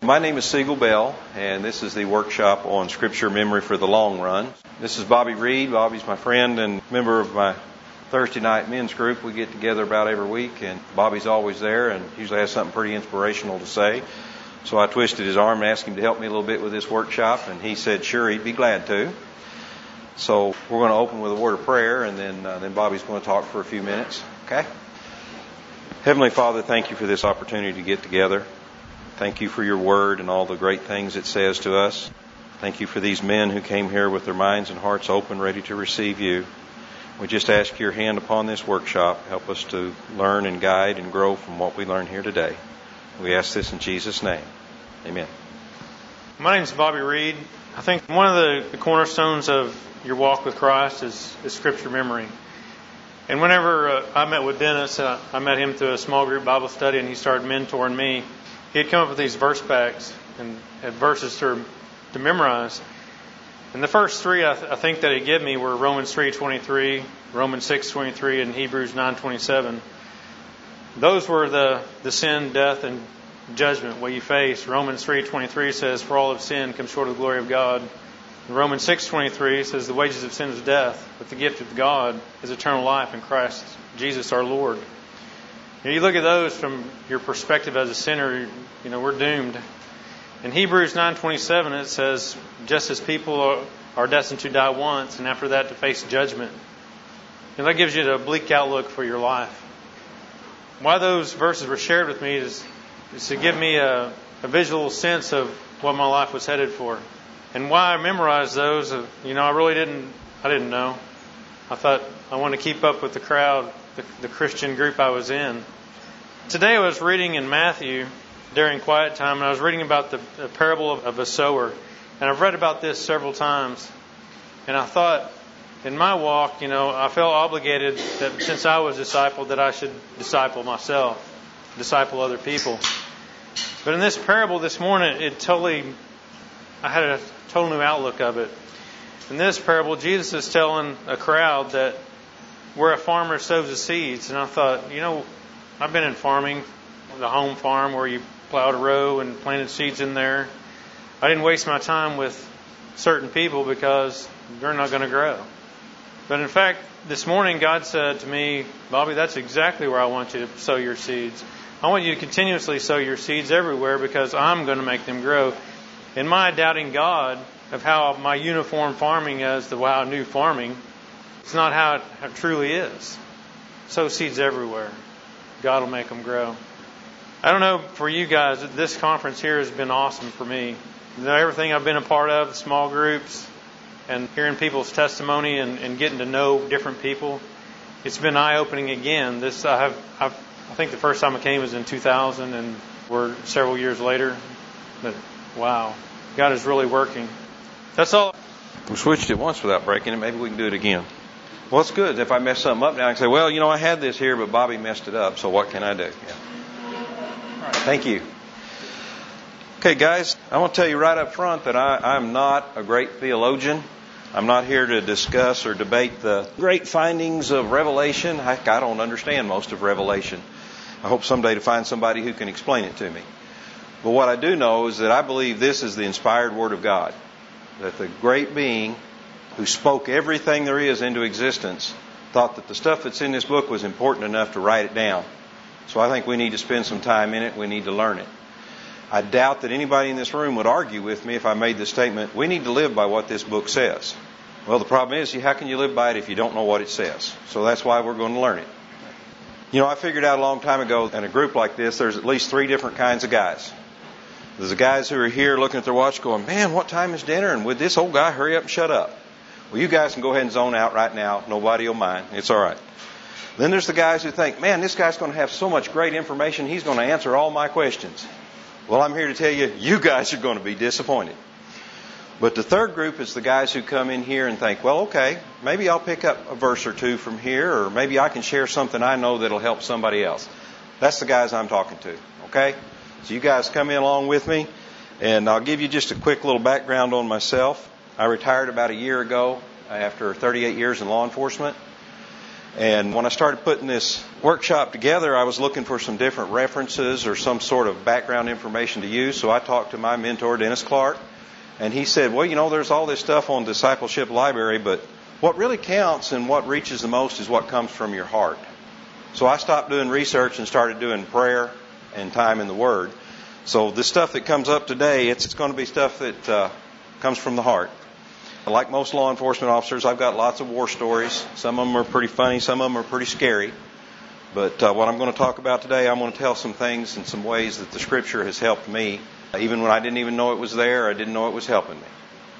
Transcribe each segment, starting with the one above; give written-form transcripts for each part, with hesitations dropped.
My name is Siegel Bell, and this is the workshop on Scripture Memory for the Long Run. This is Bobby Reed. Bobby's my friend and member of my Thursday night men's group. We get together about every week, and Bobby's always there and usually has something pretty inspirational to say. So I twisted his arm and asked him to help me a little bit with this workshop, and he said sure, he'd be glad to. So we're going to open with a word of prayer, and then Bobby's going to talk for a few minutes. Okay? Heavenly Father, thank you for this opportunity to get together. Thank you for your word and all the great things it says to us. Thank you for these men who came here with their minds and hearts open, ready to receive you. We just ask your hand upon this workshop. Help us to learn and guide and grow from what we learn here today. We ask this in Jesus' name. Amen. My name is Bobby Reed. I think one of the cornerstones of your walk with Christ is Scripture memory. And whenever I met with Dennis, I met him through a small group Bible study, and he started mentoring me. He had come up with these verse packs and had verses to memorize. And the first three I think that he gave me were Romans 3:23, Romans 6:23, and Hebrews 9:27. Those were the sin, death, and judgment what you face. Romans 3:23 says, "For all have sinned, come short of the glory of God." And Romans 6:23 says, "The wages of sin is death, but the gift of God is eternal life in Christ Jesus our Lord." You look at those from your perspective as a sinner, we're doomed. In Hebrews 9:27 it says, just as people are destined to die once and after that to face judgment. And that gives you the bleak outlook for your life. Why those verses were shared with me is to give me a visual sense of what my life was headed for. And why I memorized those, I didn't know. I thought I wanted to keep up with the crowd, the Christian group I was in. Today I was reading in Matthew during quiet time, and I was reading about the parable of a sower. And I've read about this several times. And I thought, in my walk, I felt obligated that since I was discipled, that I should disciple myself, disciple other people. But in this parable this morning, I had a total new outlook of it. In this parable, Jesus is telling a crowd that where a farmer sows the seeds. And I thought, I've been in farming, the home farm where you plowed a row and planted seeds in there. I didn't waste my time with certain people because they're not going to grow. But in fact, this morning God said to me, Bobby, that's exactly where I want you to sow your seeds. I want you to continuously sow your seeds everywhere because I'm going to make them grow. In my doubting God of how my uniform farming is, how new farming, it's not how it truly is. Sow seeds everywhere. God will make them grow. I don't know for you guys, this conference here has been awesome for me. Everything I've been a part of, small groups, and hearing people's testimony and getting to know different people, it's been eye-opening again. I think the first time I came was in 2000, and we're several years later. But wow, God is really working. That's all. We switched it once without breaking it. Maybe we can do it again. Well, it's good. If I mess something up now, I can say, well, I had this here, but Bobby messed it up, so what can I do? Yeah. Thank you. Okay, guys, I want to tell you right up front that I'm not a great theologian. I'm not here to discuss or debate the great findings of Revelation. Heck, I don't understand most of Revelation. I hope someday to find somebody who can explain it to me. But what I do know is that I believe this is the inspired Word of God. That the great being who spoke everything there is into existence thought that the stuff that's in this book was important enough to write it down. So I think we need to spend some time in it. We need to learn it. I doubt that anybody in this room would argue with me if I made the statement, we need to live by what this book says. Well, the problem is, how can you live by it if you don't know what it says? So that's why we're going to learn it. I figured out a long time ago in a group like this, there's at least three different kinds of guys. There's the guys who are here looking at their watch going, man, what time is dinner? And would this old guy hurry up and shut up? Well, you guys can go ahead and zone out right now. Nobody will mind. It's all right. Then there's the guys who think, man, this guy's going to have so much great information, he's going to answer all my questions. Well, I'm here to tell you, you guys are going to be disappointed. But the third group is the guys who come in here and think, well, okay, maybe I'll pick up a verse or two from here, or maybe I can share something I know that'll help somebody else. That's the guys I'm talking to, okay? So you guys come in along with me, and I'll give you just a quick little background on myself. I retired about a year ago after 38 years in law enforcement. And when I started putting this workshop together, I was looking for some different references or some sort of background information to use. So I talked to my mentor, Dennis Clark, and he said, well, there's all this stuff on Discipleship Library, but what really counts and what reaches the most is what comes from your heart. So I stopped doing research and started doing prayer and time in the Word. So the stuff that comes up today, it's going to be stuff that comes from the heart. Like most law enforcement officers, I've got lots of war stories. Some of them are pretty funny, some of them are pretty scary. But what I'm going to talk about today, I'm going to tell some things and some ways that the Scripture has helped me. Even when I didn't even know it was there, I didn't know it was helping me.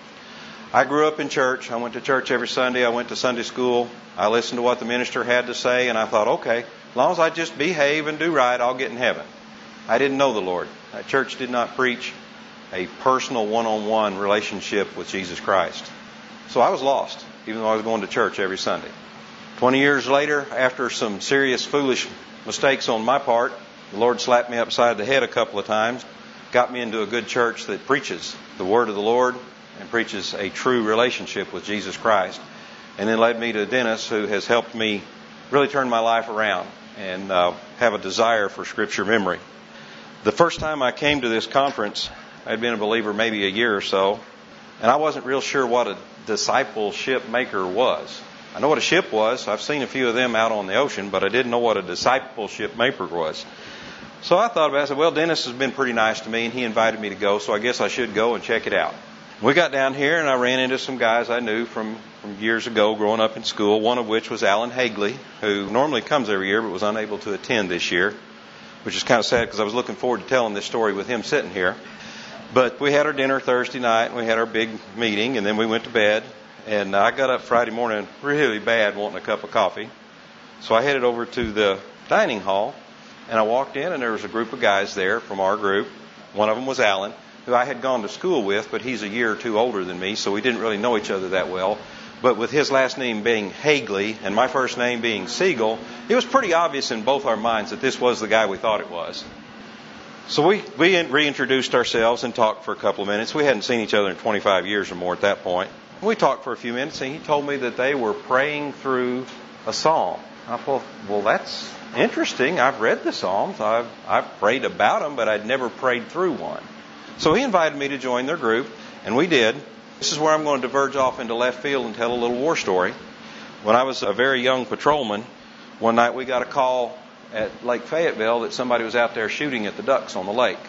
I grew up in church. I went to church every Sunday. I went to Sunday school. I listened to what the minister had to say, and I thought, okay, as long as I just behave and do right, I'll get in heaven. I didn't know the Lord. That church did not preach a personal one-on-one relationship with Jesus Christ. So I was lost, even though I was going to church every Sunday. 20 years later, after some serious foolish mistakes on my part, the Lord slapped me upside the head a couple of times, got me into a good church that preaches the Word of the Lord and preaches a true relationship with Jesus Christ, and then led me to Dennis, who has helped me really turn my life around and have a desire for Scripture memory. The first time I came to this conference, I'd been a believer maybe a year or so, and I wasn't real sure what a discipleship maker was. I know what a ship was. I've seen a few of them out on the ocean, but I didn't know what a discipleship maker was. So I thought about it. I said, well, Dennis has been pretty nice to me, and he invited me to go, so I guess I should go and check it out. We got down here, and I ran into some guys I knew from years ago growing up in school, one of which was Alan Hagley, who normally comes every year but was unable to attend this year, which is kind of sad because I was looking forward to telling this story with him sitting here. But we had our dinner Thursday night, and we had our big meeting, and then we went to bed. And I got up Friday morning really bad wanting a cup of coffee. So I headed over to the dining hall, and I walked in, and there was a group of guys there from our group. One of them was Alan, who I had gone to school with, but he's a year or two older than me, so we didn't really know each other that well. But with his last name being Hagley and my first name being Siegel, it was pretty obvious in both our minds that this was the guy we thought it was. So we reintroduced ourselves and talked for a couple of minutes. We hadn't seen each other in 25 years or more at that point. We talked for a few minutes, and he told me that they were praying through a psalm. I thought, well, that's interesting. I've read the Psalms. I've prayed about them, but I'd never prayed through one. So he invited me to join their group, and we did. This is where I'm going to diverge off into left field and tell a little war story. When I was a very young patrolman, one night we got a call at Lake Fayetteville that somebody was out there shooting at the ducks on the lake.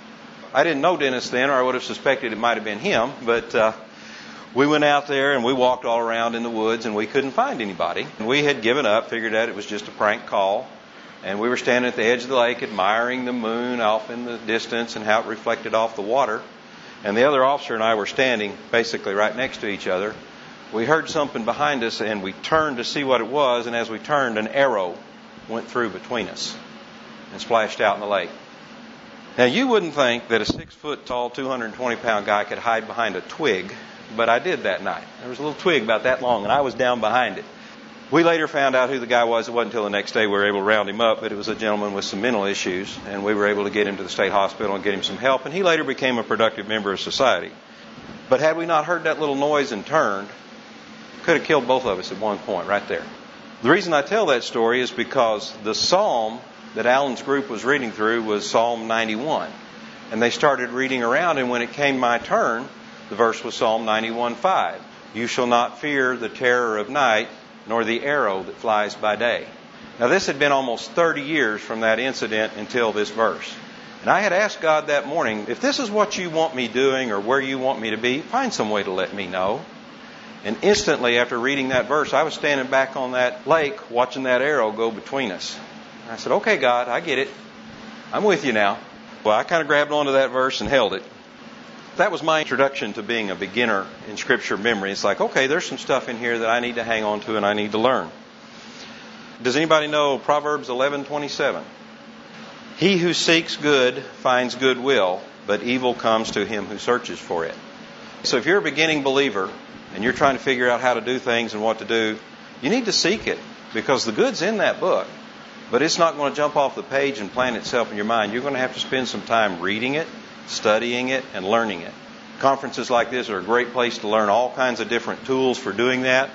I didn't know Dennis then, or I would have suspected it might have been him, but we went out there and we walked all around in the woods and we couldn't find anybody. And we had given up, figured out it was just a prank call. And we were standing at the edge of the lake admiring the moon off in the distance and how it reflected off the water. And the other officer and I were standing basically right next to each other. We heard something behind us and we turned to see what it was. And as we turned, an arrow went through between us and splashed out in the lake. Now, you wouldn't think that a 6-foot-tall, 220-pound guy could hide behind a twig, but I did that night. There was a little twig about that long, and I was down behind it. We later found out who the guy was. It wasn't until the next day we were able to round him up, but it was a gentleman with some mental issues, and we were able to get him to the state hospital and get him some help, and he later became a productive member of society. But had we not heard that little noise and turned, could have killed both of us at one point right there. The reason I tell that story is because the psalm that Alan's group was reading through was Psalm 91. And they started reading around, and when it came my turn, the verse was Psalm 91:5. You shall not fear the terror of night, nor the arrow that flies by day. Now, this had been almost 30 years from that incident until this verse. And I had asked God that morning, if this is what you want me doing or where you want me to be, find some way to let me know. And instantly after reading that verse, I was standing back on that lake watching that arrow go between us. I said, okay, God, I get it. I'm with you now. Well, I kind of grabbed onto that verse and held it. That was my introduction to being a beginner in Scripture memory. It's like, okay, there's some stuff in here that I need to hang on to and I need to learn. Does anybody know Proverbs 11:27? He who seeks good finds goodwill, but evil comes to him who searches for it. So if you're a beginning believer and you're trying to figure out how to do things and what to do, you need to seek it, because the good's in that book. But it's not going to jump off the page and plant itself in your mind. You're going to have to spend some time reading it, studying it, and learning it. Conferences like this are a great place to learn all kinds of different tools for doing that.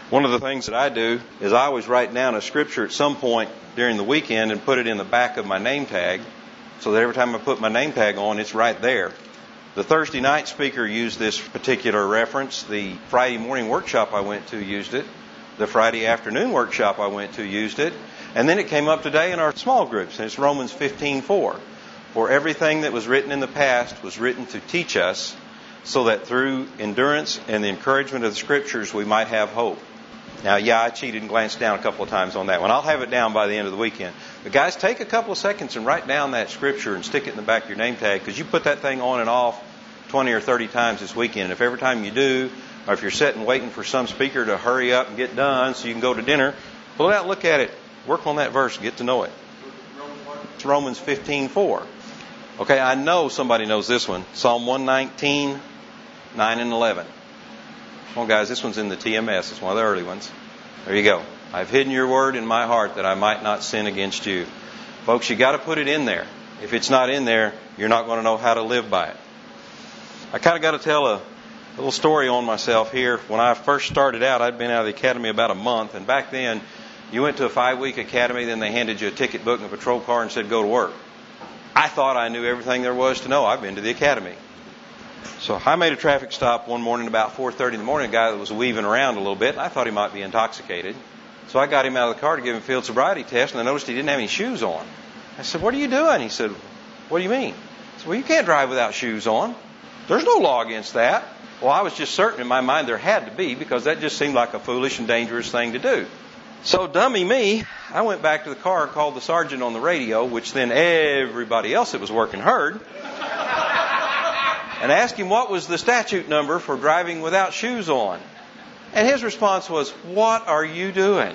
One of the things that I do is I always write down a scripture at some point during the weekend and put it in the back of my name tag so that every time I put my name tag on, it's right there. The Thursday night speaker used this particular reference. The Friday morning workshop I went to used it. The Friday afternoon workshop I went to used it. And then it came up today in our small groups, and it's Romans 15:4. For everything that was written in the past was written to teach us, so that through endurance and the encouragement of the Scriptures we might have hope. Now, I cheated and glanced down a couple of times on that one. I'll have it down by the end of the weekend. But guys, take a couple of seconds and write down that Scripture and stick it in the back of your name tag, because you put that thing on and off 20 or 30 times this weekend. And if every time you do, or if you're sitting waiting for some speaker to hurry up and get done so you can go to dinner, pull it out, look at it, work on that verse, get to know it. It's Romans 15:4. Okay, I know somebody knows this one. Psalm 119, 9 and 11. Come on, guys, this one's in the TMS. It's one of the early ones. There you go. I've hidden your word in my heart that I might not sin against you. Folks, you got to put it in there. If it's not in there, you're not going to know how to live by it. I kind of got to tell a little story on myself here. When I first started out, I'd been out of the academy about a month, and back then, you went to a 5-week academy, then they handed you a ticket book and a patrol car and said, go to work. I thought I knew everything there was to know. I've been to the academy. So I made a traffic stop one morning about 4:30 in the morning, a guy that was weaving around a little bit, and I thought he might be intoxicated. So I got him out of the car to give him a field sobriety test, and I noticed he didn't have any shoes on. I said, what are you doing? He said, what do you mean? I said, well, you can't drive without shoes on. There's no law against that. Well, I was just certain in my mind there had to be, because that just seemed like a foolish and dangerous thing to do. So dummy me, I went back to the car and called the sergeant on the radio, which then everybody else that was working heard, and asked him what was the statute number for driving without shoes on. And his response was, what are you doing?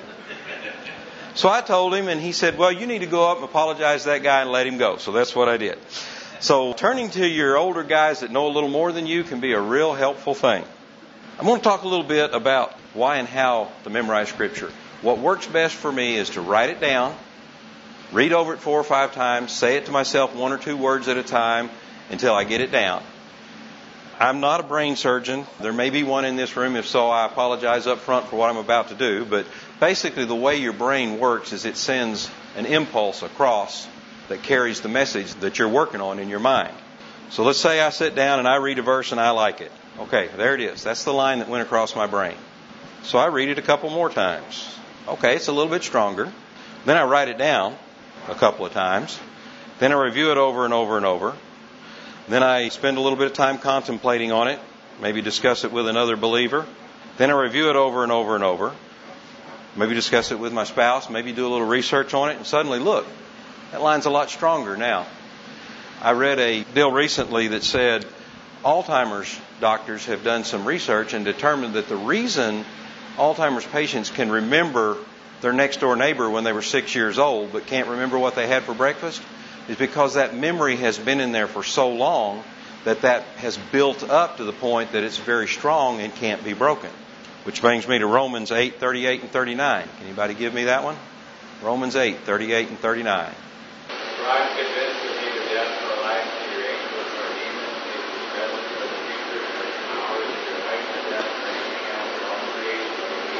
So I told him, and he said, well, you need to go up and apologize to that guy and let him go. So that's what I did. So turning to your older guys that know a little more than you can be a real helpful thing. I'm going to talk a little bit about why and how to memorize Scripture. What works best for me is to write it down, read over it 4 or 5 times, say it to myself 1 or 2 words at a time until I get it down. I'm not a brain surgeon. There may be one in this room. If so, I apologize up front for what I'm about to do. But basically the way your brain works is it sends an impulse across that carries the message that you're working on in your mind. So let's say I sit down and I read a verse and I like it. Okay, there it is. That's the line that went across my brain. So I read it a couple more times. Okay, it's a little bit stronger. Then I write it down a couple of times. Then I review it over and over and over. Then I spend a little bit of time contemplating on it, maybe discuss it with another believer. Then I review it over and over and over. Maybe discuss it with my spouse, maybe do a little research on it, and suddenly, look, that line's a lot stronger now. I read a deal recently that said Alzheimer's doctors have done some research and determined that the reason Alzheimer's patients can remember their next door neighbor when they were 6 years old but can't remember what they had for breakfast is because that memory has been in there for so long that has built up to the point that it's very strong and can't be broken. Which brings me to Romans 8, 38 and 39. Can anybody give me that one? Romans 8, 38 and 39. For I am convinced that neither death nor life, neither angels nor demons, neither the present nor the future, nor the powers, neither height nor depth, nor anything else in all creation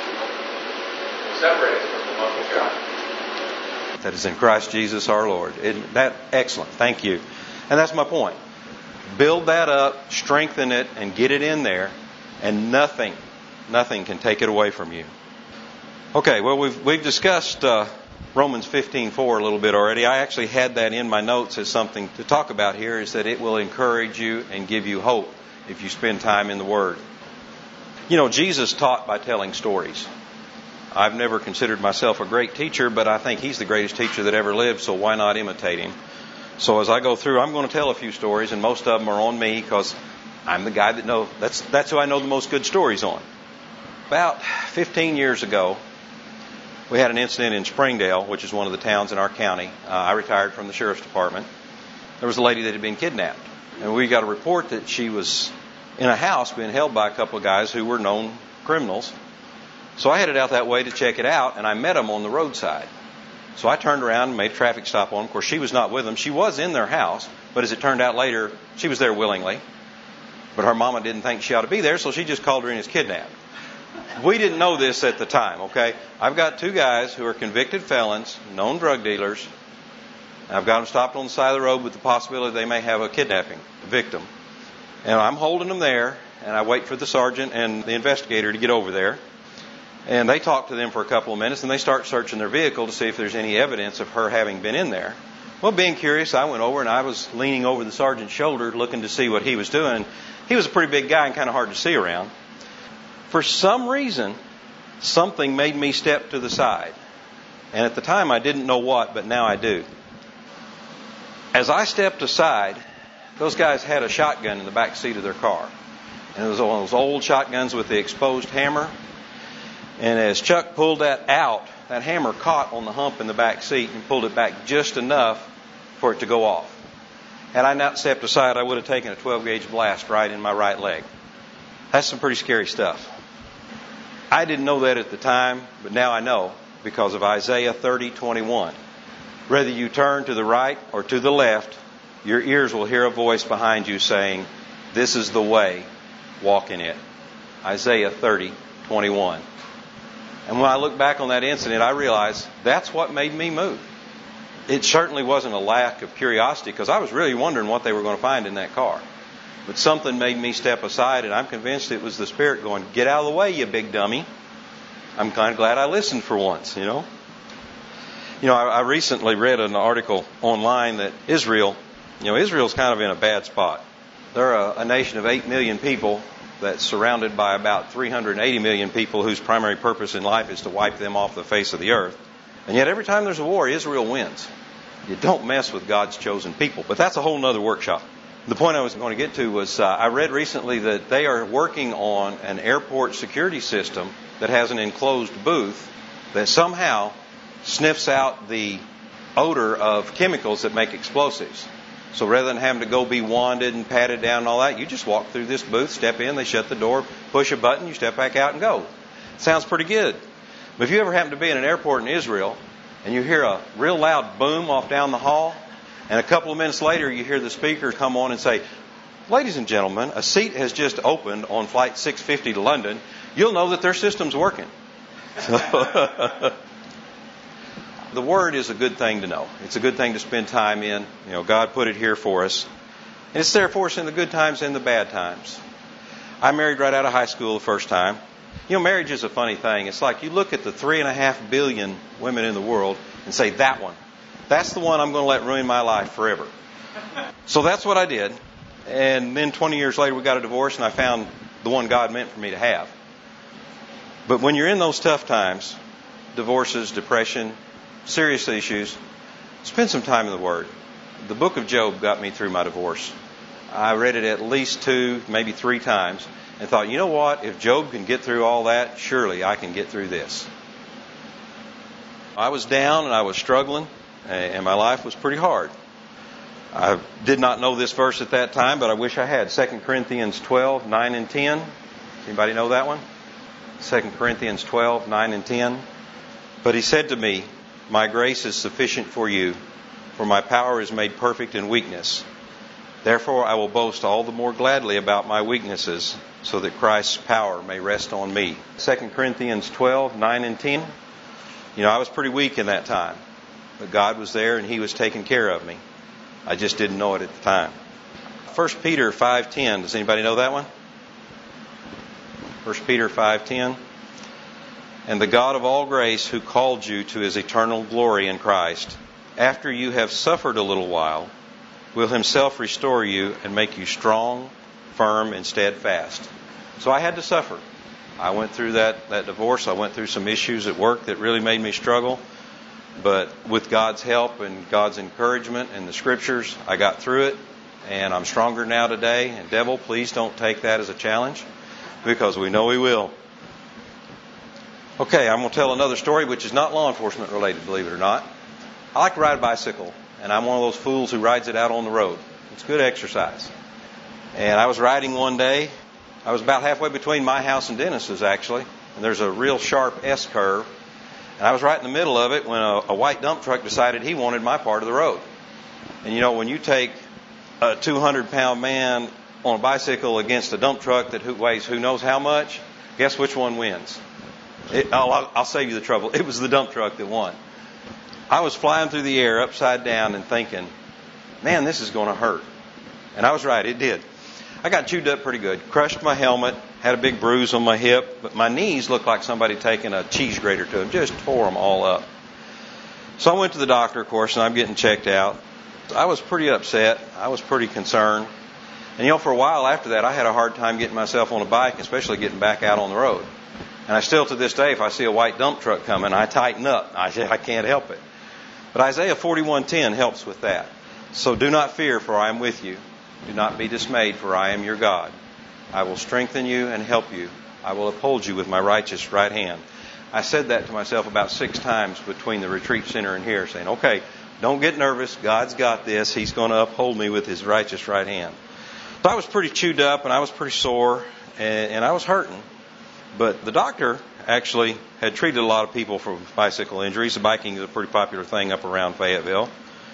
will separate us from the love of God. That is in Christ Jesus our Lord. Isn't that excellent? Thank you. And that's my point. Build that up, strengthen it, and get it in there, and nothing can take it away from you. Okay, well, we've discussed Romans 15:4 a little bit already. I actually had that in my notes as something to talk about here, is that it will encourage you and give you hope if you spend time in the Word. You know, Jesus taught by telling stories. I've never considered myself a great teacher, but I think He's the greatest teacher that ever lived, so why not imitate Him? So as I go through, I'm going to tell a few stories, and most of them are on me because I'm the guy that knows. That's who I know the most good stories on. About 15 years ago, we had an incident in Springdale, which is one of the towns in our county. I retired from the sheriff's department. There was a lady that had been kidnapped, and we got a report that she was in a house being held by a couple of guys who were known criminals. So I headed out that way to check it out, and I met them on the roadside. So I turned around and made a traffic stop on them. Of course, she was not with them. She was in their house, but as it turned out later, she was there willingly. But her mama didn't think she ought to be there, so she just called her in as kidnapped. We didn't know this at the time, okay? I've got two guys who are convicted felons, known drug dealers. I've got them stopped on the side of the road with the possibility they may have a kidnapping victim. And I'm holding them there, and I wait for the sergeant and the investigator to get over there. And they talk to them for a couple of minutes, and they start searching their vehicle to see if there's any evidence of her having been in there. Well, being curious, I went over and I was leaning over the sergeant's shoulder looking to see what he was doing. He was a pretty big guy and kind of hard to see around. For some reason, something made me step to the side. And at the time I didn't know what, but now I do. As I stepped aside, those guys had a shotgun in the back seat of their car. And it was one of those old shotguns with the exposed hammer. And as Chuck pulled that out, that hammer caught on the hump in the back seat and pulled it back just enough for it to go off. Had I not stepped aside, I would have taken a 12-gauge blast right in my right leg. That's some pretty scary stuff. I didn't know that at the time, but now I know because of Isaiah 30:21. Whether you turn to the right or to the left, your ears will hear a voice behind you saying, "This is the way, walk in it." Isaiah 30:21. And when I look back on that incident, I realized that's what made me move. It certainly wasn't a lack of curiosity because I was really wondering what they were going to find in that car. But something made me step aside, and I'm convinced it was the Spirit going, "Get out of the way, you big dummy." I'm kind of glad I listened for once, you know. I recently read an article online that Israel's kind of in a bad spot. They're a nation of 8 million people that's surrounded by about 380 million people whose primary purpose in life is to wipe them off the face of the earth. And yet every time there's a war, Israel wins. You don't mess with God's chosen people. But that's a whole other workshop. The point I was going to get to was I read recently that they are working on an airport security system that has an enclosed booth that somehow sniffs out the odor of chemicals that make explosives. So rather than having to go be wanded and patted down and all that, you just walk through this booth, step in, they shut the door, push a button, you step back out and go. Sounds pretty good. But if you ever happen to be in an airport in Israel and you hear a real loud boom off down the hall, and a couple of minutes later you hear the speaker come on and say, "Ladies and gentlemen, a seat has just opened on flight 650 to London," you'll know that their system's working. The Word is a good thing to know. It's a good thing to spend time in. God put it here for us. And it's there for us in the good times and the bad times. I married right out of high school the first time. Marriage is a funny thing. It's like you look at the 3.5 billion women in the world and say, "That one. That's the one I'm going to let ruin my life forever." So that's what I did. And then 20 years later, we got a divorce, and I found the one God meant for me to have. But when you're in those tough times, divorces, depression, serious issues, spend some time in the Word. The book of Job got me through my divorce. I read it at least 2, maybe 3 times and thought, you know what? If Job can get through all that, surely I can get through this. I was down and I was struggling, and my life was pretty hard. I did not know this verse at that time, but I wish I had. 2 Corinthians 12, 9 and 10. Anybody know that one? 2 Corinthians 12, 9 and 10. But he said to me, "My grace is sufficient for you, for my power is made perfect in weakness. Therefore I will boast all the more gladly about my weaknesses, so that Christ's power may rest on me." 2 Corinthians 12, 9 and 10. I was pretty weak in that time, but God was there and He was taking care of me. I just didn't know it at the time. 1 Peter 5:10. Does anybody know that one? 1 Peter 5:10. "And the God of all grace, who called you to His eternal glory in Christ, after you have suffered a little while, will Himself restore you and make you strong, firm, and steadfast." So I had to suffer. I went through that divorce. I went through some issues at work that really made me struggle. But with God's help and God's encouragement and the Scriptures, I got through it. And I'm stronger now today. And devil, please don't take that as a challenge, because we know he will. Okay, I'm going to tell another story which is not law enforcement related, believe it or not. I like to ride a bicycle, and I'm one of those fools who rides it out on the road. It's good exercise. And I was riding one day. I was about halfway between my house and Dennis's, actually. And there's a real sharp S-curve. And I was right in the middle of it when a white dump truck decided he wanted my part of the road. And when you take a 200-pound man on a bicycle against a dump truck that weighs who knows how much, Guess which one wins? I'll save you the trouble. It was the dump truck that won. I was flying through the air upside down and thinking, man, this is going to hurt. And I was right, it did. I got chewed up pretty good. Crushed my helmet, had a big bruise on my hip, but my knees looked like somebody taking a cheese grater to them, just tore them all up. So I went to the doctor, of course, and I'm getting checked out. I was pretty upset. I was pretty concerned. And for a while after that, I had a hard time getting myself on a bike, especially getting back out on the road. And I still, to this day, if I see a white dump truck coming, I tighten up. I can't help it. But Isaiah 41:10 helps with that. So do not fear, for I am with you. Do not be dismayed, for I am your God. I will strengthen you and help you. I will uphold you with my righteous right hand. I said that to myself about 6 times between the retreat center and here, saying, okay, don't get nervous. God's got this. He's going to uphold me with his righteous right hand. So I was pretty chewed up and I was pretty sore and I was hurting. But the doctor actually had treated a lot of people for bicycle injuries. Biking is a pretty popular thing up around Fayetteville.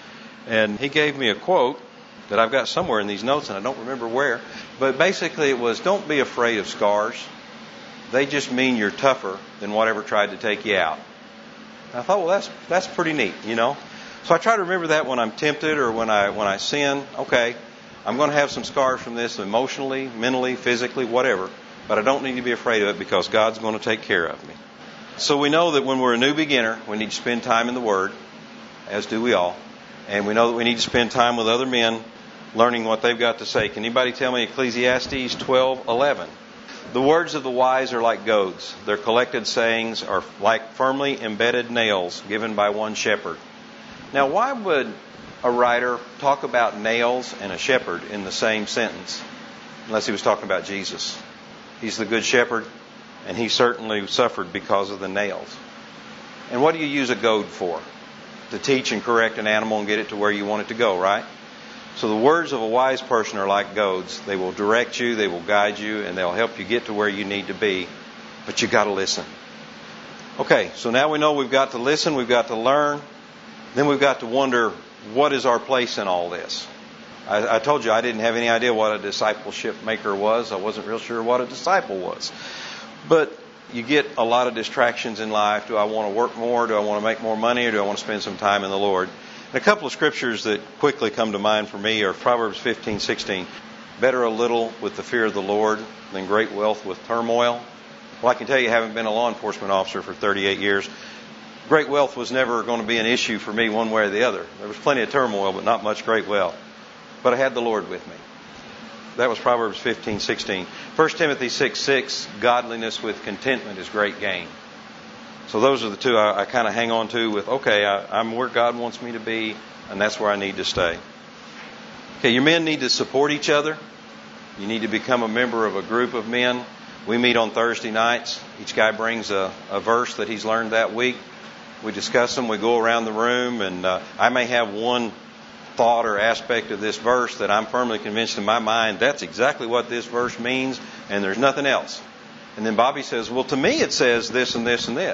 And he gave me a quote that I've got somewhere in these notes, and I don't remember where. But basically it was, don't be afraid of scars. They just mean you're tougher than whatever tried to take you out. And I thought, well, that's pretty neat, So I try to remember that when I'm tempted or when I sin. Okay, I'm going to have some scars from this emotionally, mentally, physically, whatever. But I don't need to be afraid of it because God's going to take care of me. So we know that when we're a new beginner, we need to spend time in the Word, as do we all. And we know that we need to spend time with other men learning what they've got to say. Can anybody tell me Ecclesiastes 12:11? The words of the wise are like goads. Their collected sayings are like firmly embedded nails given by one shepherd. Now, why would a writer talk about nails and a shepherd in the same sentence? Unless he was talking about Jesus. He's the good shepherd, and he certainly suffered because of the nails. And what do you use a goad for? To teach and correct an animal and get it to where you want it to go, right? So the words of a wise person are like goads. They will direct you, they will guide you, and they'll help you get to where you need to be. But you've got to listen. Okay, so now we know we've got to listen, we've got to learn. Then we've got to wonder, what is our place in all this? I told you I didn't have any idea what a discipleship maker was. I wasn't real sure what a disciple was. But you get a lot of distractions in life. Do I want to work more? Do I want to make more money? Or do I want to spend some time in the Lord? And a couple of scriptures that quickly come to mind for me are Proverbs 15:16. Better a little with the fear of the Lord than great wealth with turmoil. Well, I can tell you, having been a law enforcement officer for 38 years, great wealth was never going to be an issue for me one way or the other. There was plenty of turmoil, but not much great wealth. But I had the Lord with me. That was Proverbs 15:16. 1 Timothy 6:6, godliness with contentment is great gain. So those are the two I kind of hang on to with, okay, I'm where God wants me to be, and that's where I need to stay. Okay, your men need to support each other. You need to become a member of a group of men. We meet on Thursday nights. Each guy brings a verse that he's learned that week. We discuss them. We go around the room, and I may have one thought or aspect of this verse that I'm firmly convinced in my mind that's exactly what this verse means, and there's nothing else. And then Bobby says, well, to me it says this and this and this.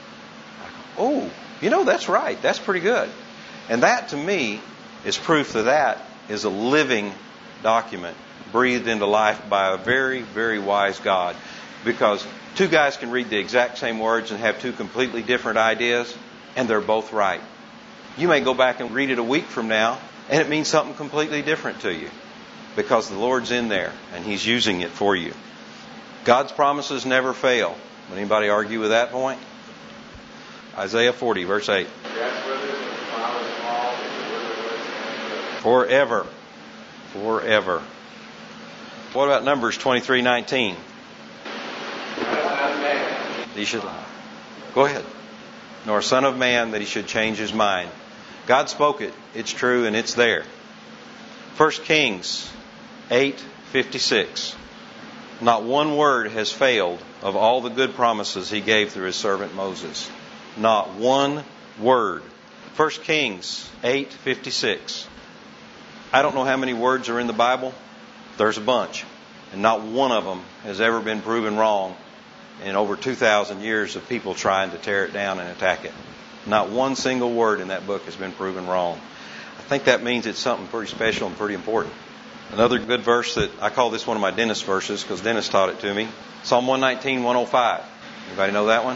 Oh, that's right. That's pretty good. And that, to me, is proof that is a living document breathed into life by a very, very wise God. Because two guys can read the exact same words and have two completely different ideas, and they're both right. You may go back and read it a week from now, and it means something completely different to you. Because the Lord's in there, and He's using it for you. God's promises never fail. Would anybody argue with that point? Isaiah 40, verse 8. Forever. Forever. What about Numbers 23:19? He should lie. Go ahead. Nor a son of man that he should change his mind. God spoke it. It's true and it's there. 1 Kings 8:56. Not one word has failed of all the good promises He gave through His servant Moses. Not one word. 1 Kings 8:56. I don't know how many words are in the Bible. There's a bunch. And not one of them has ever been proven wrong in over 2,000 years of people trying to tear it down and attack it. Not one single word in that book has been proven wrong. I think that means it's something pretty special and pretty important. Another good verse that I call this one of my Dennis verses because Dennis taught it to me. Psalm 119, 105. Anybody know that one?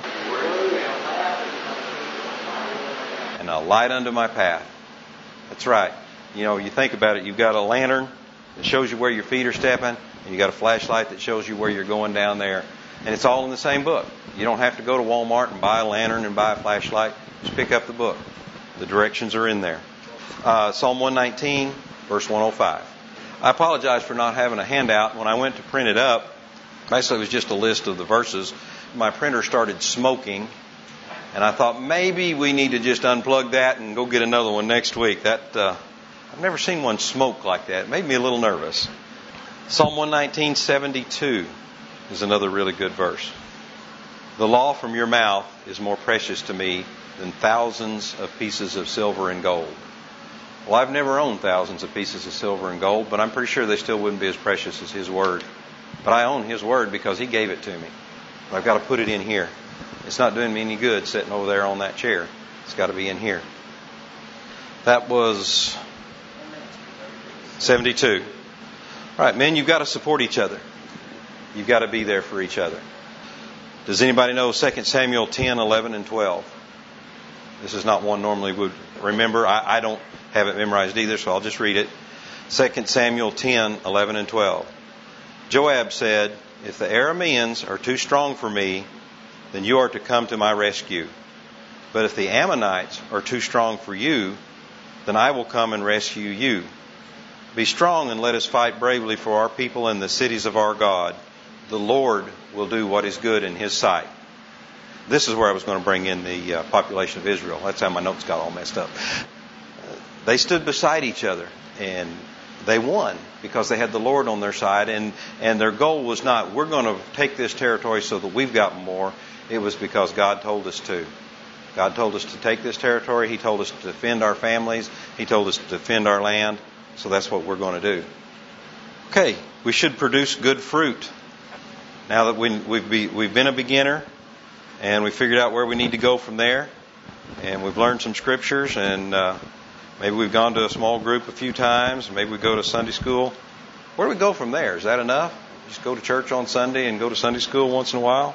And a light unto my path. That's right. You know, you think about it, you've got a lantern that shows you where your feet are stepping, and you got a flashlight that shows you where you're going down there. And it's all in the same book. You don't have to go to Walmart and buy a lantern and buy a flashlight. Just pick up the book. The directions are in there. Psalm 119, verse 105. I apologize for not having a handout. When I went to print it up, basically it was just a list of the verses. My printer started smoking, and I thought maybe we need to just unplug that and go get another one next week. I've never seen one smoke like that. It made me a little nervous. Psalm 119:72 is another really good verse. The law from your mouth is more precious to me than thousands of pieces of silver and gold. Well, I've never owned thousands of pieces of silver and gold, but I'm pretty sure they still wouldn't be as precious as His Word. But I own His Word because He gave it to me. But I've got to put it in here. It's not doing me any good sitting over there on that chair. It's got to be in here. That was 72. All right, men, you've got to support each other. You've got to be there for each other. Does anybody know 2 Samuel 10, 11, and 12? This is not one normally would remember. I don't have it memorized either, so I'll just read it. 2 Samuel 10, 11, and 12. Joab said, if the Arameans are too strong for me, then you are to come to my rescue. But if the Ammonites are too strong for you, then I will come and rescue you. Be strong and let us fight bravely for our people and the cities of our God. The Lord will do what is good in His sight. This is where I was going to bring in the population of Israel. That's how my notes got all messed up. They stood beside each other and they won because they had the Lord on their side, and their goal was not, we're going to take this territory so that we've got more. It was because God told us to. God told us to take this territory. He told us to defend our families. He told us to defend our land. So that's what we're going to do. Okay, we should produce good fruit. Now that we've been a beginner and we figured out where we need to go from there, and we've learned some scriptures, and maybe we've gone to a small group a few times, maybe we go to Sunday school. Where do we go from there? Is that enough? Just go to church on Sunday and go to Sunday school once in a while?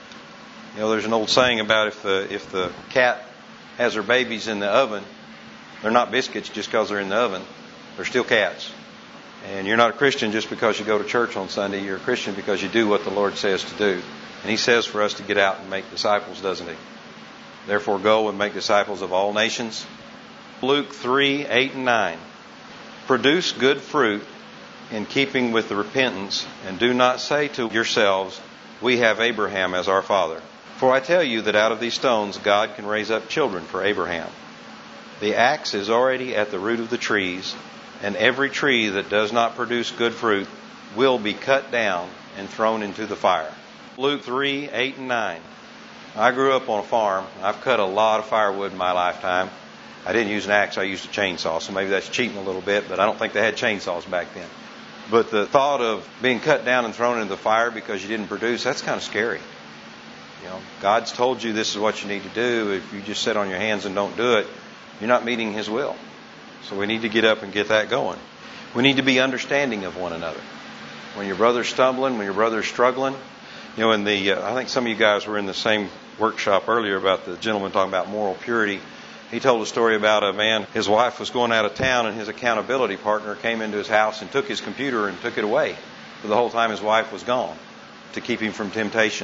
You know, there's an old saying about if the cat has her babies in the oven, they're not biscuits just because they're in the oven. They're still cats. And you're not a Christian just because you go to church on Sunday. You're a Christian because you do what the Lord says to do. And He says for us to get out and make disciples, doesn't He? Therefore go and make disciples of all nations. Luke 3, 8 and 9. Produce good fruit in keeping with the repentance, and do not say to yourselves, we have Abraham as our father. For I tell you that out of these stones God can raise up children for Abraham. The axe is already at the root of the trees, and every tree that does not produce good fruit will be cut down and thrown into the fire. Luke 3, 8 and 9. I grew up on a farm. I've cut a lot of firewood in my lifetime. I didn't use an axe, I used a chainsaw, so maybe that's cheating a little bit, but I don't think they had chainsaws back then. But the thought of being cut down and thrown into the fire because you didn't produce, that's kind of scary. You know, God's told you this is what you need to do. If you just sit on your hands and don't do it, you're not meeting His will. So we need to get up and get that going. We need to be understanding of one another. When your brother's stumbling, when your brother's struggling, you know, I think some of you guys were in the same workshop earlier about the gentleman talking about moral purity. He told a story about a man, his wife was going out of town, and his accountability partner came into his house and took his computer and took it away for the whole time his wife was gone to keep him from temptation.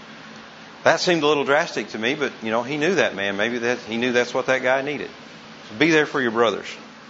That seemed a little drastic to me, but, you know, he knew that man. Maybe he knew that's what that guy needed. So be there for your brothers.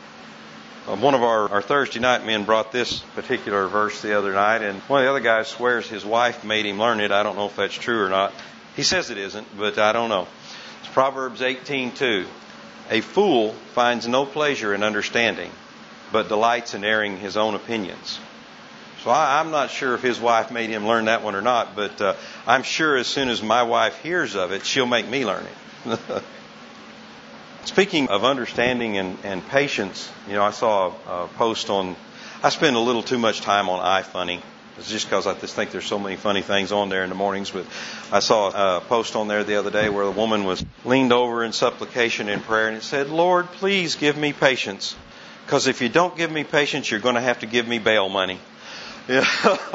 One of our Thursday night men brought this particular verse the other night, and one of the other guys swears his wife made him learn it. I don't know if that's true or not. He says it isn't, but I don't know. It's Proverbs 18:2. A fool finds no pleasure in understanding, but delights in airing his own opinions. So I'm not sure if his wife made him learn that one or not, but I'm sure as soon as my wife hears of it, she'll make me learn it. Speaking of understanding and patience, you know, I saw a post I spend a little too much time on iFunny. It's just because I just think there's so many funny things on there in the mornings. But I saw a post on there the other day where the woman was leaned over in supplication and prayer, and it said, Lord, please give me patience. Because if you don't give me patience, you're going to have to give me bail money. Yeah.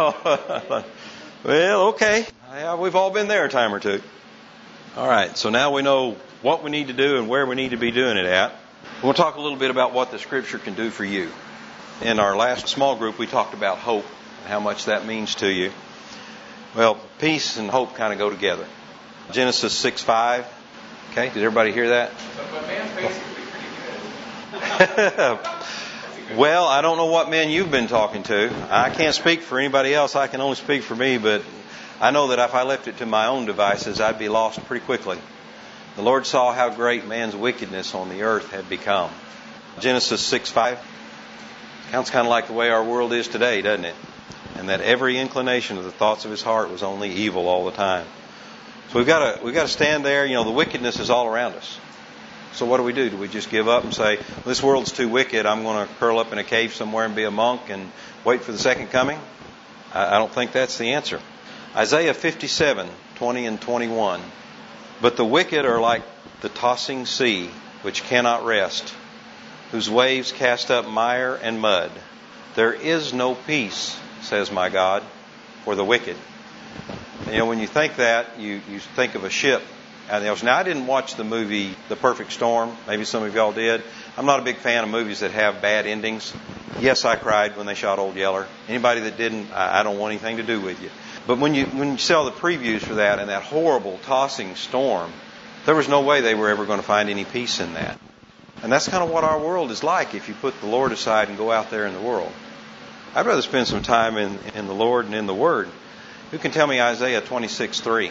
Well, okay. Yeah, we've all been there a time or two. All right, so now we know what we need to do and where we need to be doing it at. We'll talk a little bit about what the Scripture can do for you. In our last small group, we talked about hope and how much that means to you. Well, peace and hope kind of go together. Genesis 6:5. Okay, did everybody hear that? But man's basically pretty good. Well, I don't know what men you've been talking to. I can't speak for anybody else. I can only speak for me, but I know that if I left it to my own devices, I'd be lost pretty quickly. The Lord saw how great man's wickedness on the earth had become. Genesis 6:5. Sounds kind of like the way our world is today, doesn't it? And that every inclination of the thoughts of his heart was only evil all the time. So we've got to stand there. You know, the wickedness is all around us. So what do? Do we just give up and say, this world's too wicked, I'm going to curl up in a cave somewhere and be a monk and wait for the second coming? I don't think that's the answer. Isaiah 57:20 and 21. But the wicked are like the tossing sea, which cannot rest, whose waves cast up mire and mud. There is no peace, says my God, for the wicked. And, you know, when you think that, you think of a ship out in the ocean. Now, I didn't watch the movie The Perfect Storm. Maybe some of y'all did. I'm not a big fan of movies that have bad endings. Yes, I cried when they shot Old Yeller. Anybody that didn't, I don't want anything to do with you. But when you saw the previews for that and that horrible tossing storm, there was no way they were ever going to find any peace in that. And that's kind of what our world is like if you put the Lord aside and go out there in the world. I'd rather spend some time in the Lord and in the Word. Who can tell me Isaiah 26:3?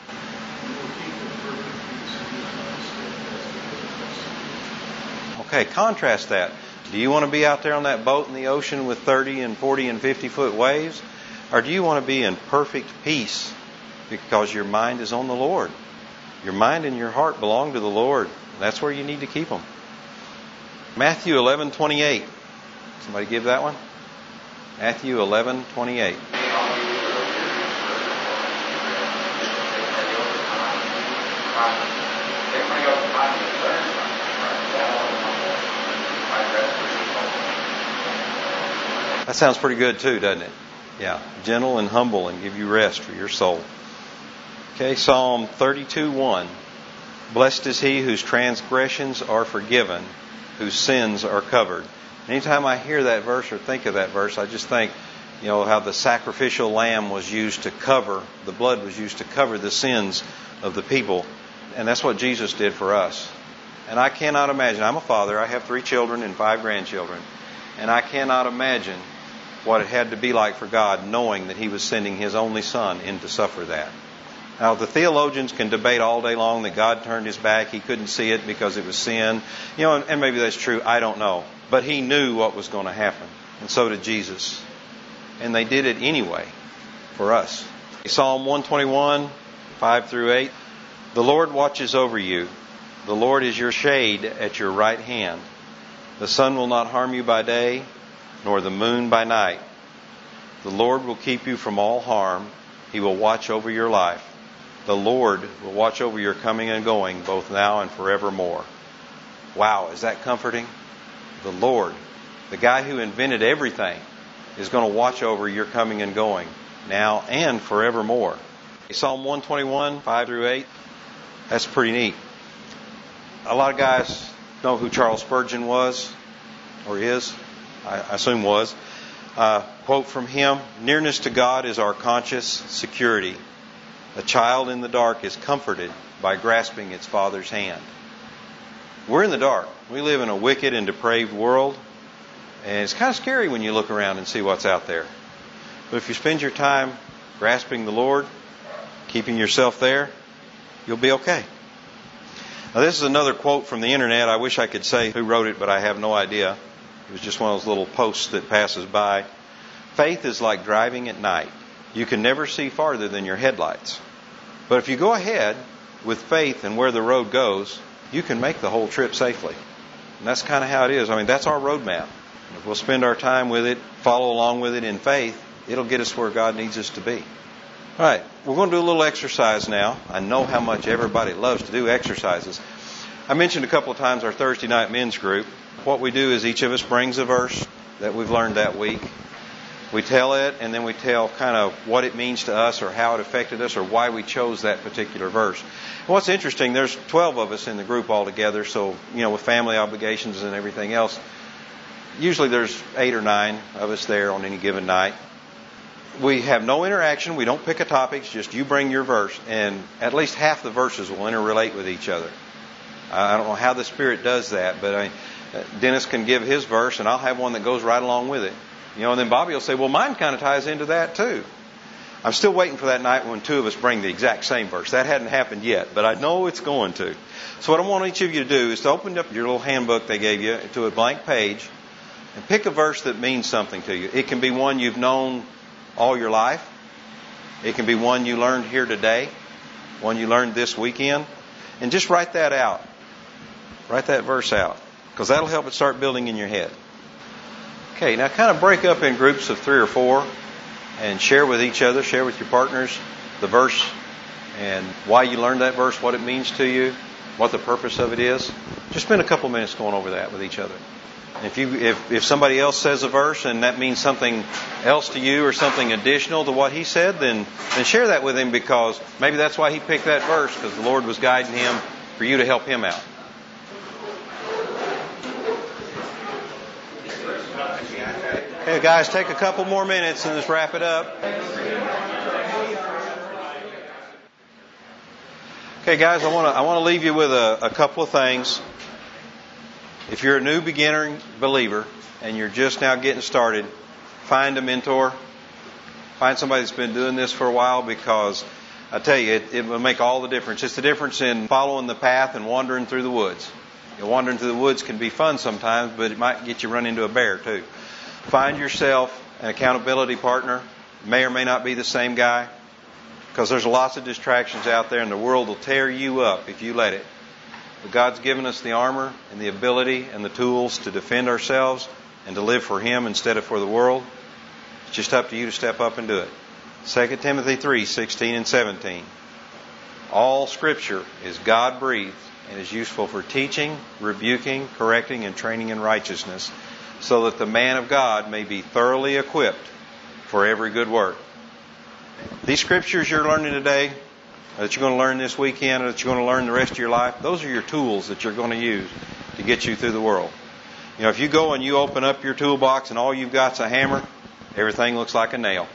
Okay, contrast that. Do you want to be out there on that boat in the ocean with 30 and 40 and 50 foot waves? Or do you want to be in perfect peace because your mind is on the Lord? Your mind and your heart belong to the Lord. That's where you need to keep them. Matthew 11:28. Somebody give that one? Matthew 11:28. That sounds pretty good too, doesn't it? Yeah, gentle and humble and give you rest for your soul. Okay, Psalm 32:1. Blessed is he whose transgressions are forgiven, whose sins are covered. Anytime I hear that verse or think of that verse, I just think, you know, how the sacrificial lamb was used to cover, the blood was used to cover the sins of the people. And that's what Jesus did for us. And I cannot imagine, I'm a father, I have 3 children and 5 grandchildren, and I cannot imagine what it had to be like for God knowing that He was sending His only Son in to suffer that. Now, the theologians can debate all day long that God turned His back, He couldn't see it because it was sin. You know, and maybe that's true, I don't know. But He knew what was going to happen, and so did Jesus. And they did it anyway for us. Psalm 121, 5 through 8. The Lord watches over you. The Lord is your shade at your right hand. The sun will not harm you by day, nor the moon by night. The Lord will keep you from all harm. He will watch over your life. The Lord will watch over your coming and going, both now and forevermore. Wow, is that comforting? The Lord, the guy who invented everything, is going to watch over your coming and going, now and forevermore. Psalm 121, 5 through 8. That's pretty neat. A lot of guys know who Charles Spurgeon was, or is, I assume was. Quote from him, "Nearness to God is our conscious security. A child in the dark is comforted by grasping its father's hand." We're in the dark. We live in a wicked and depraved world, and it's kind of scary when you look around and see what's out there. But if you spend your time grasping the Lord, keeping yourself there, you'll be okay. Now, this is another quote from the internet. I wish I could say who wrote it, but I have no idea. It was just one of those little posts that passes by. Faith is like driving at night. You can never see farther than your headlights. But if you go ahead with faith and where the road goes, you can make the whole trip safely. And that's kind of how it is. I mean, that's our roadmap. If we'll spend our time with it, follow along with it in faith, it'll get us where God needs us to be. All right, we're going to do a little exercise now. I know how much everybody loves to do exercises. I mentioned a couple of times our Thursday night men's group. What we do is each of us brings a verse that we've learned that week. We tell it, and then we tell kind of what it means to us or how it affected us or why we chose that particular verse. And what's interesting, there's 12 of us in the group altogether, so, with family obligations and everything else, usually there's 8 or 9 of us there on any given night. We have no interaction. We don't pick a topic. It's just you bring your verse, and at least half the verses will interrelate with each other. I don't know how the Spirit does that, but Dennis can give his verse, and I'll have one that goes right along with it. And then Bobby will say, well, mine kind of ties into that too. I'm still waiting for that night when 2 of us bring the exact same verse. That hadn't happened yet, but I know it's going to. So what I want each of you to do is to open up your little handbook they gave you to a blank page and pick a verse that means something to you. It can be one you've known all your life. It can be one you learned here today, one you learned this weekend. And just write that out. Write that verse out, because that'll help it start building in your head. Okay, now kind of break up in groups of 3 or 4 and share with each other, share with your partners the verse and why you learned that verse, what it means to you, what the purpose of it is. Just spend a couple minutes going over that with each other. If somebody else says a verse and that means something else to you or something additional to what he said, then share that with him, because maybe that's why he picked that verse, because the Lord was guiding him for you to help him out. Okay, guys, take a couple more minutes and let's wrap it up. Okay, guys, I want to leave you with a couple of things. If you're a new beginner believer and you're just now getting started, find a mentor. Find somebody that's been doing this for a while, because I tell you, it will make all the difference. It's the difference in following the path and wandering through the woods. Wandering through the woods can be fun sometimes, but it might get you run into a bear too. Find yourself an accountability partner. May or may not be the same guy, because there's lots of distractions out there and the world will tear you up if you let it. But God's given us the armor and the ability and the tools to defend ourselves and to live for Him instead of for the world. It's just up to you to step up and do it. 2 Timothy 3:16 and 17. All Scripture is God-breathed and is useful for teaching, rebuking, correcting, and training in righteousness, so that the man of God may be thoroughly equipped for every good work. These scriptures you're learning today, that you're going to learn this weekend, or that you're going to learn the rest of your life, those are your tools that you're going to use to get you through the world. If you go and you open up your toolbox and all you've got's a hammer, everything looks like a nail.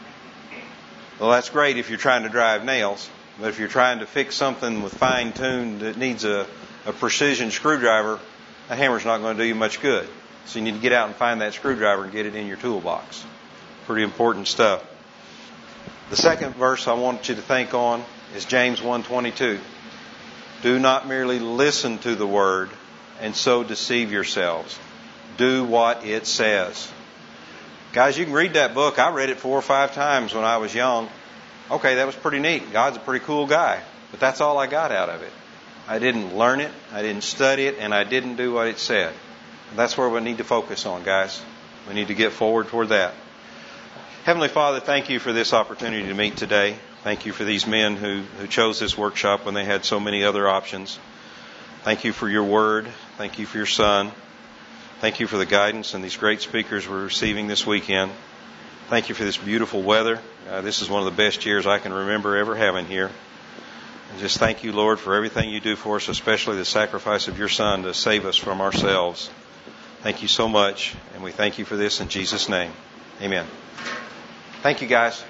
Well, that's great if you're trying to drive nails, but if you're trying to fix something with fine-tuned that needs a precision screwdriver, a hammer's not going to do you much good. So you need to get out and find that screwdriver and get it in your toolbox. Pretty important stuff. The second verse I want you to think on is James 1:22. Do not merely listen to the word and so deceive yourselves. Do what it says. Guys, you can read that book. I read it 4 or 5 times when I was young. Okay, that was pretty neat. God's a pretty cool guy. But that's all I got out of it. I didn't learn it, I didn't study it, and I didn't do what it said. That's where we need to focus on, guys. We need to get forward toward that. Heavenly Father, thank you for this opportunity to meet today. Thank you for these men who chose this workshop when they had so many other options. Thank you for your word. Thank you for your Son. Thank you for the guidance and these great speakers we're receiving this weekend. Thank you for this beautiful weather. This is one of the best years I can remember ever having here. And just thank you, Lord, for everything you do for us, especially the sacrifice of your Son to save us from ourselves. Thank you so much, and we thank you for this in Jesus' name. Amen. Thank you, guys.